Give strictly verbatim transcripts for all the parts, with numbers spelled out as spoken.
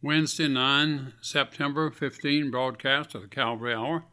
Wednesday, nine September fifteen, broadcast of the Calvary Hour.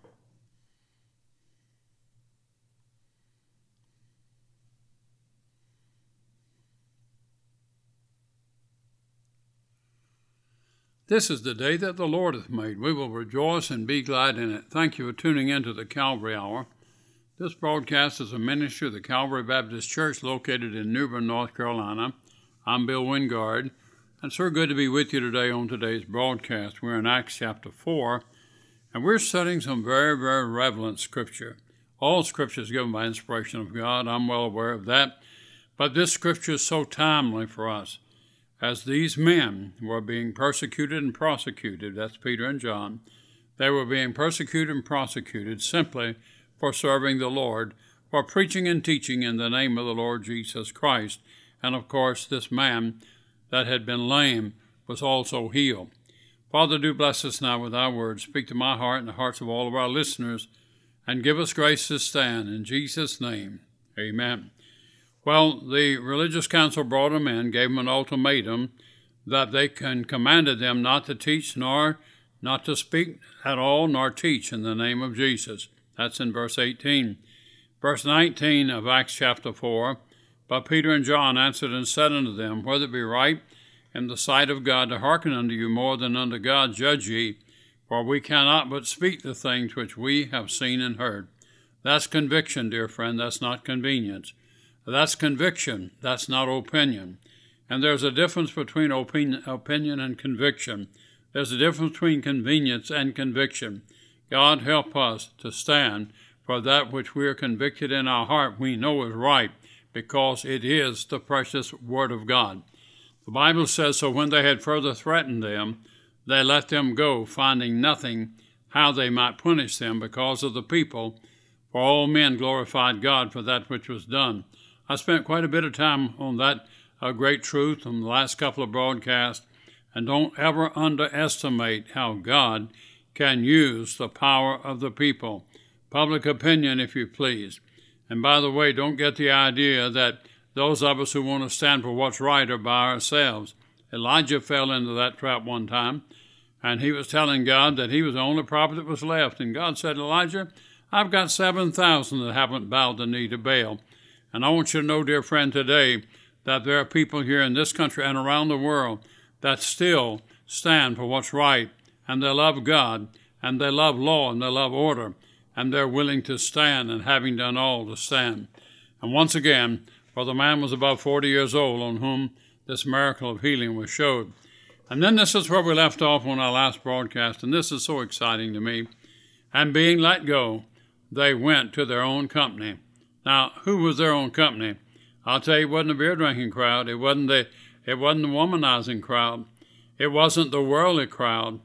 This is the day that the Lord hath made. We will rejoice and be glad in it. Thank you for tuning in to the Calvary Hour. This broadcast is a ministry of the Calvary Baptist Church located in New Bern, North Carolina. I'm Bill Wingard. And it's so good to be with you today on today's broadcast. We're in Acts chapter four, and we're studying some very, very relevant scripture. All scripture is given by inspiration of God. I'm well aware of that. But this scripture is so timely for us. As these men were being persecuted and prosecuted, that's Peter and John, they were being persecuted and prosecuted simply for serving the Lord, for preaching and teaching in the name of the Lord Jesus Christ. And of course, this man that had been lame was also healed. Father, do bless us now with thy word. Speak to my heart and the hearts of all of our listeners, and give us grace to stand. In Jesus' name, amen. Well, the religious council brought them in, gave them an ultimatum that they can commanded them not to teach, nor not to speak at all, nor teach in the name of Jesus. That's in verse eighteen. Verse nineteen of Acts chapter four, But Peter and John answered and said unto them, Whether it be right in the sight of God to hearken unto you more than unto God, judge ye, for we cannot but speak the things which we have seen and heard. That's conviction, dear friend. That's not convenience. That's conviction. That's not opinion. And there's a difference between opinion, opinion and conviction. There's a difference between convenience and conviction. God help us to stand for that which we are convicted in our heart we know is right, because it is the precious Word of God. The Bible says, So when they had further threatened them, they let them go, finding nothing how they might punish them because of the people, for all men glorified God for that which was done. I spent quite a bit of time on that uh, great truth on the last couple of broadcasts, and don't ever underestimate how God can use the power of the people. Public opinion, if you please. And by the way, don't get the idea that those of us who want to stand for what's right are by ourselves. Elijah fell into that trap one time, and he was telling God that he was the only prophet that was left. And God said, Elijah, I've got seven thousand that haven't bowed the knee to Baal. And I want you to know, dear friend, today that there are people here in this country and around the world that still stand for what's right, and they love God, and they love law, and they love order, and they're willing to stand, and having done all to stand. And once again, for the man was about forty years old on whom this miracle of healing was showed. And then this is where we left off on our last broadcast, and this is so exciting to me. And being let go, they went to their own company. Now, who was their own company? I'll tell you, it wasn't a beer-drinking crowd. It wasn't the, it wasn't the womanizing crowd. It wasn't the worldly crowd.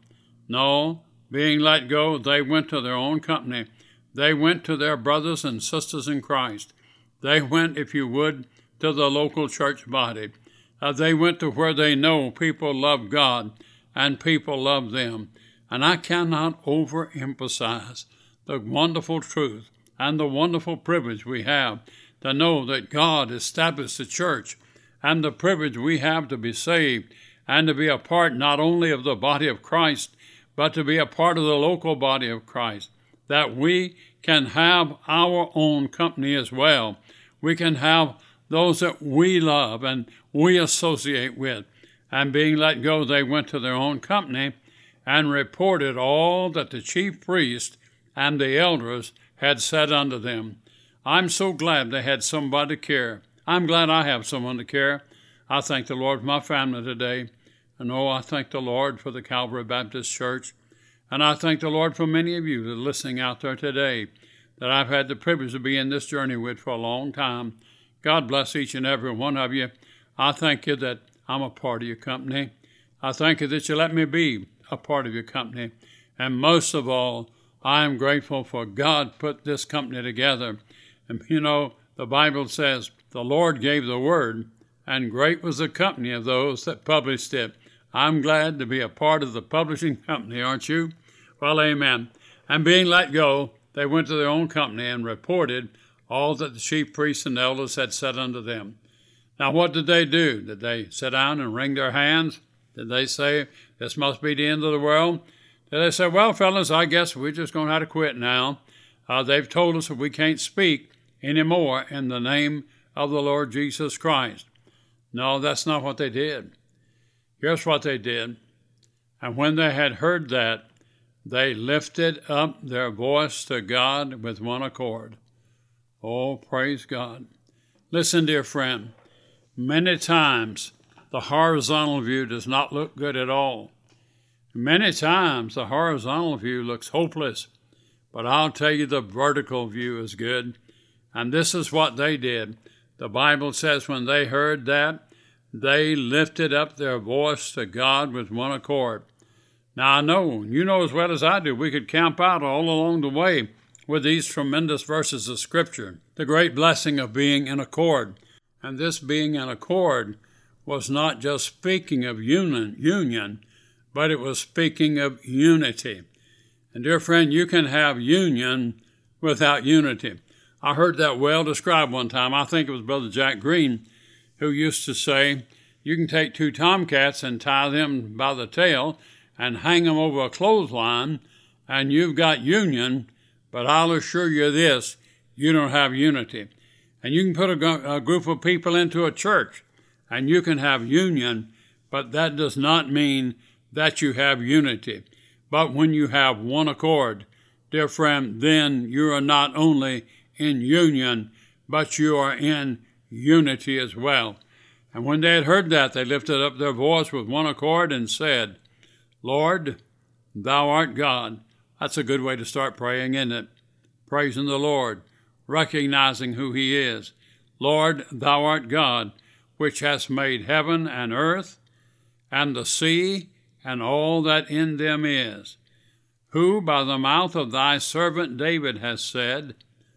No, being let go, they went to their own company. They went to their brothers and sisters in Christ. They went, if you would, to the local church body. Uh, they went to where they know people love God and people love them. And I cannot overemphasize the wonderful truth and the wonderful privilege we have to know that God established the church, and the privilege we have to be saved and to be a part not only of the body of Christ, but to be a part of the local body of Christ, that we can have our own company as well. We can have those that we love and we associate with. And being let go, they went to their own company and reported all that the chief priest and the elders had said unto them. I'm so glad they had somebody to care. I'm glad I have someone to care. I thank the Lord for my family today. And oh, I thank the Lord for the Calvary Baptist Church. And I thank the Lord for many of you that are listening out there today that I've had the privilege to be in this journey with for a long time. God bless each and every one of you. I thank you that I'm a part of your company. I thank you that you let me be a part of your company. And most of all, I am grateful for God put this company together. And you know, the Bible says the Lord gave the word, and great was the company of those that published it. I'm glad to be a part of the publishing company, aren't you? Well, amen. And being let go, they went to their own company and reported all that the chief priests and elders had said unto them. Now, what did they do? Did they sit down and wring their hands? Did they say, this must be the end of the world? Did they say, well, fellas, I guess we're just going to have to quit now. Uh, they've told us that we can't speak anymore in the name of the Lord Jesus Christ. No, that's not what they did. Here's what they did. And when they had heard that, they lifted up their voice to God with one accord. Oh, praise God. Listen, dear friend, many times the horizontal view does not look good at all. Many times the horizontal view looks hopeless, but I'll tell you the vertical view is good. And this is what they did. The Bible says when they heard that, they lifted up their voice to God with one accord. Now, I know, you know as well as I do, we could camp out all along the way with these tremendous verses of Scripture, the great blessing of being in accord. And this being in accord was not just speaking of union, union, but it was speaking of unity. And dear friend, you can have union without unity. I heard that well described one time. I think it was Brother Jack Green who used to say, you can take two tomcats and tie them by the tail and hang them over a clothesline, and you've got union, but I'll assure you this, you don't have unity. And you can put a, a group of people into a church, and you can have union, but that does not mean that you have unity. But when you have one accord, dear friend, then you are not only in union, but you are in unity as well. And when they had heard that, they lifted up their voice with one accord and said, Lord, thou art God. That's a good way to start praying, isn't it? Praising the Lord, recognizing who he is. Lord, thou art God, which hast made heaven and earth, and the sea, and all that in them is, who by the mouth of thy servant David has said,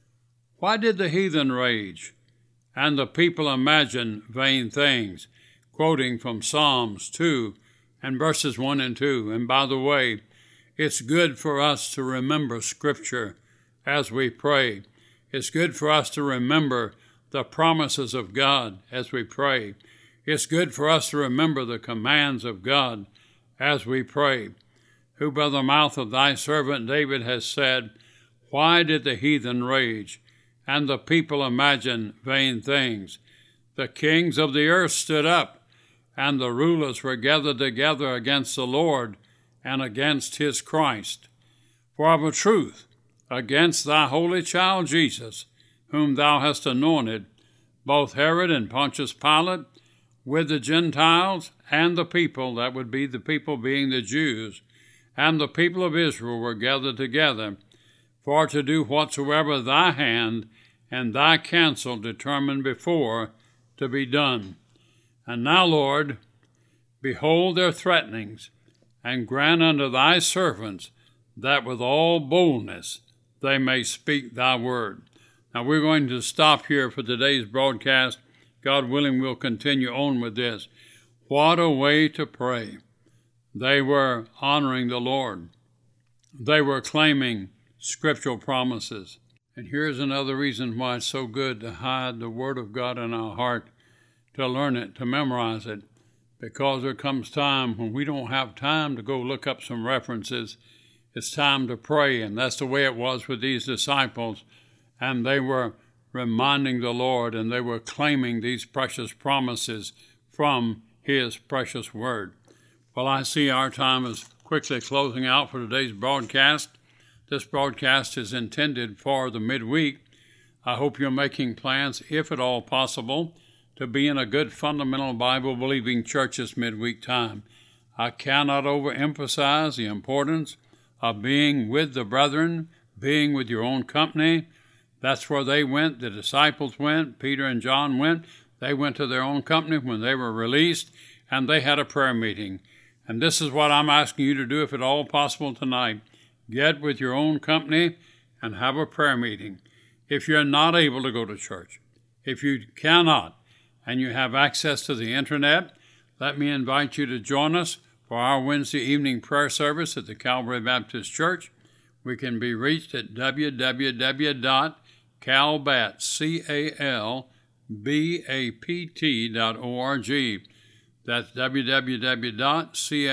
why did the heathen rage, and the people imagine vain things? Quoting from Psalms two and verses one and two. And by the way, it's good for us to remember Scripture as we pray. It's good for us to remember the promises of God as we pray. It's good for us to remember the commands of God as we pray. Who by the mouth of thy servant David has said, why did the heathen rage, and the people imagine vain things? The kings of the earth stood up, and the rulers were gathered together against the Lord and against his Christ. For of a truth, against thy holy child Jesus, whom thou hast anointed, both Herod and Pontius Pilate, with the Gentiles and the people, that would be the people being the Jews, and the people of Israel were gathered together, for to do whatsoever thy hand and thy counsel determined before to be done. And now, Lord, behold their threatenings, and grant unto thy servants that with all boldness they may speak thy word. Now, we're going to stop here for today's broadcast. God willing, we'll continue on with this. What a way to pray. They were honoring the Lord. They were claiming scriptural promises. And here's another reason why it's so good to hide the Word of God in our heart, to learn it, to memorize it, because there comes time when we don't have time to go look up some references. It's time to pray, and that's the way it was with these disciples. And they were reminding the Lord, and they were claiming these precious promises from his precious word. Well, I see our time is quickly closing out for today's broadcast. This broadcast is intended for the midweek. I hope you're making plans, if at all possible, to be in a good fundamental Bible-believing church this midweek time. I cannot overemphasize the importance of being with the brethren, being with your own company. That's where they went. The disciples went. Peter and John went. They went to their own company when they were released, and they had a prayer meeting. And this is what I'm asking you to do, if at all possible tonight. Get with your own company and have a prayer meeting. If you're not able to go to church, if you cannot, and you have access to the internet, let me invite you to join us for our Wednesday evening prayer service at the Calvary Baptist Church. We can be reached at w w w dot calbat, C A L B A P T dot org. That's w w w dot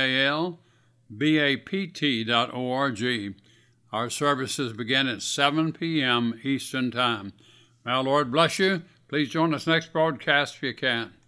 calbapt dot org. Our services begin at seven p.m. Eastern Time. Well, Lord bless you. Please join us next broadcast if you can.